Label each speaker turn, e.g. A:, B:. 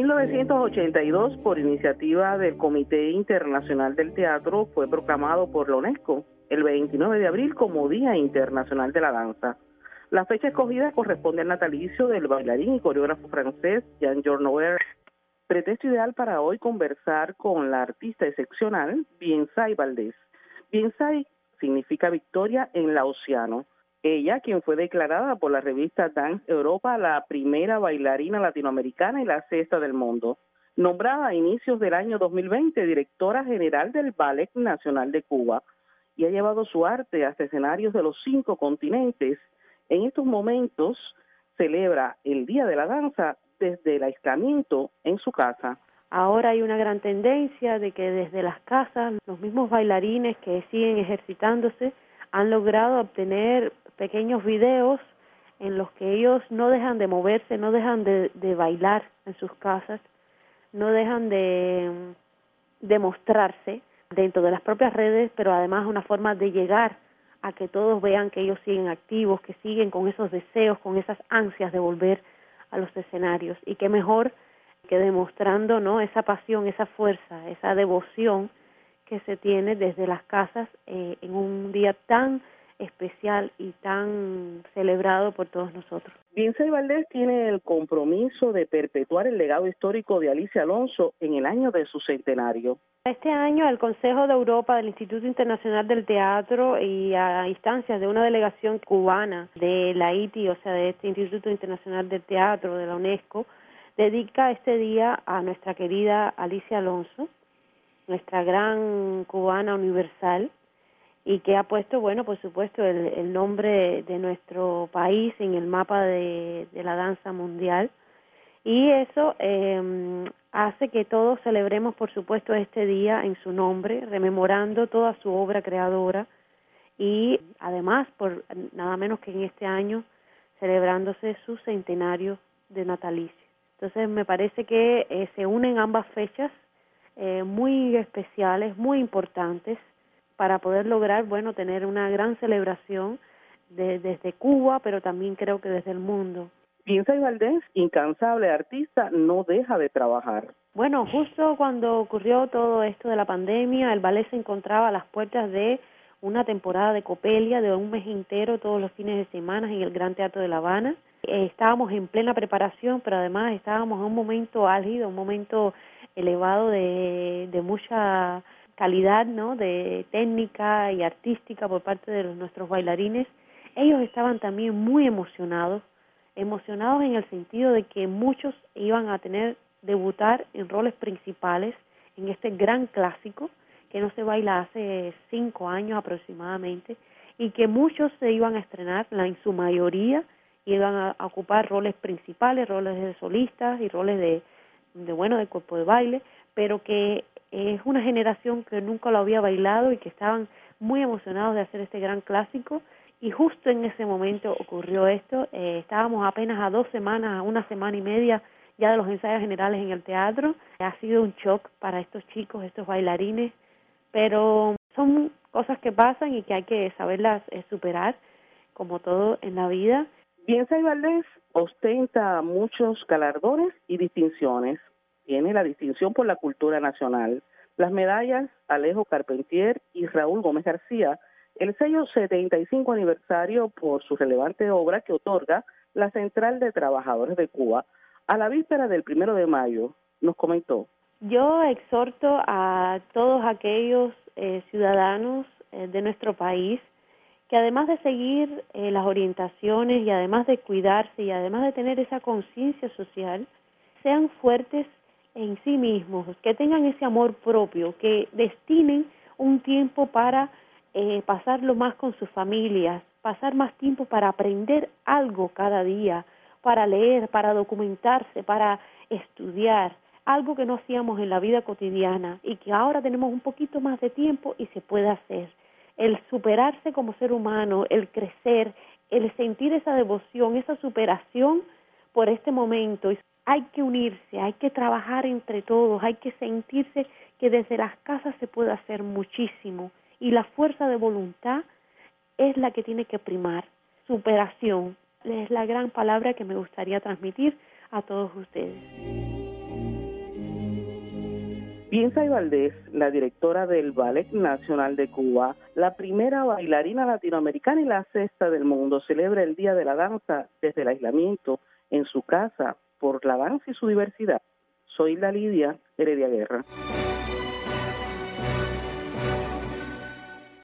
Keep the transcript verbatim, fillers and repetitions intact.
A: mil novecientos ochenta y dos, por iniciativa del Comité Internacional del Teatro, fue proclamado por la UNESCO el veintinueve de abril como Día Internacional de la Danza. La fecha escogida corresponde al natalicio del bailarín y coreógrafo francés Jean-Georges Noël. Pretexto ideal para hoy conversar con la artista excepcional Biensaï Valdés. Biensaï significa victoria en laosiano. Ella, quien fue declarada por la revista Dance Europa la primera bailarina latinoamericana y la sexta del mundo. Nombrada a inicios del año dos mil veinte directora general del Ballet Nacional de Cuba, y ha llevado su arte hasta escenarios de los cinco continentes. En estos momentos celebra el Día de la Danza desde el aislamiento en su casa.
B: Ahora hay una gran tendencia de que desde las casas los mismos bailarines que siguen ejercitándose han logrado obtener pequeños videos en los que ellos no dejan de moverse, no dejan de, de bailar en sus casas, no dejan de, de mostrarse dentro de las propias redes, pero además una forma de llegar a que todos vean que ellos siguen activos, que siguen con esos deseos, con esas ansias de volver a los escenarios. Y qué mejor que demostrando, ¿no?, esa pasión, esa fuerza, esa devoción que se tiene desde las casas eh, en un día tan especial y tan celebrado por todos nosotros.
A: Biensaï Valdés tiene el compromiso de perpetuar el legado histórico de Alicia Alonso en el año de su centenario.
B: Este año el Consejo de Europa del Instituto Internacional del Teatro y a instancias de una delegación cubana de la I T I, o sea, de este Instituto Internacional del Teatro, de la UNESCO, dedica este día a nuestra querida Alicia Alonso, nuestra gran cubana universal, y que ha puesto, bueno, por supuesto, el, el nombre de nuestro país en el mapa de, de la danza mundial. Y eso eh, hace que todos celebremos, por supuesto, este día en su nombre, rememorando toda su obra creadora y además, por nada menos que en este año, celebrándose su centenario de natalicio. Entonces, me parece que eh, se unen ambas fechas eh, muy especiales, muy importantes, para poder lograr, bueno, tener una gran celebración de, desde Cuba, pero también creo que desde el mundo.
A: Biensaï Valdés, incansable artista, no deja de trabajar.
B: Bueno, justo cuando ocurrió todo esto de la pandemia, el ballet se encontraba a las puertas de una temporada de Copelia, de un mes entero, todos los fines de semana en el Gran Teatro de La Habana. Eh, estábamos en plena preparación, pero además estábamos en un momento álgido, un momento elevado de, de mucha calidad, ¿no?, de técnica y artística por parte de los, nuestros bailarines. Ellos estaban también muy emocionados, emocionados en el sentido de que muchos iban a tener, debutar en roles principales en este gran clásico que no se baila hace cinco años aproximadamente, y que muchos se iban a estrenar, la, en su mayoría iban a, a ocupar roles principales, roles de solistas y roles de, de, bueno, de cuerpo de baile, pero que es una generación que nunca lo había bailado y que estaban muy emocionados de hacer este gran clásico. Y justo en ese momento ocurrió esto. Eh, estábamos apenas a dos semanas, a una semana y media ya de los ensayos generales en el teatro. Ha sido un shock para estos chicos, estos bailarines, pero son cosas que pasan y que hay que saberlas eh, superar, como todo en la vida.
A: Biensaï Valdés ostenta muchos galardones y distinciones. Tiene la distinción por la cultura nacional, las medallas Alejo Carpentier y Raúl Gómez García, el sello setenta y cinco aniversario por su relevante obra que otorga la Central de Trabajadores de Cuba. A la víspera del primero de mayo, nos comentó.
B: Yo exhorto a todos aquellos eh, ciudadanos eh, de nuestro país que además de seguir eh, las orientaciones y además de cuidarse y además de tener esa conciencia social, sean fuertes en sí mismos, que tengan ese amor propio, que destinen un tiempo para eh, pasarlo más con sus familias, pasar más tiempo para aprender algo cada día, para leer, para documentarse, para estudiar, algo que no hacíamos en la vida cotidiana y que ahora tenemos un poquito más de tiempo y se puede hacer. El superarse como ser humano, el crecer, el sentir esa devoción, esa superación por este momento. Hay que unirse, hay que trabajar entre todos, hay que sentirse que desde las casas se puede hacer muchísimo y la fuerza de voluntad es la que tiene que primar. Superación es la gran palabra que me gustaría transmitir a todos ustedes.
A: Piensa y Valdés, la directora del Ballet Nacional de Cuba, la primera bailarina latinoamericana y la sexta del mundo, celebra el Día de la Danza desde el aislamiento en su casa por la danza y su diversidad. Soy la Lidia Heredia Guerra.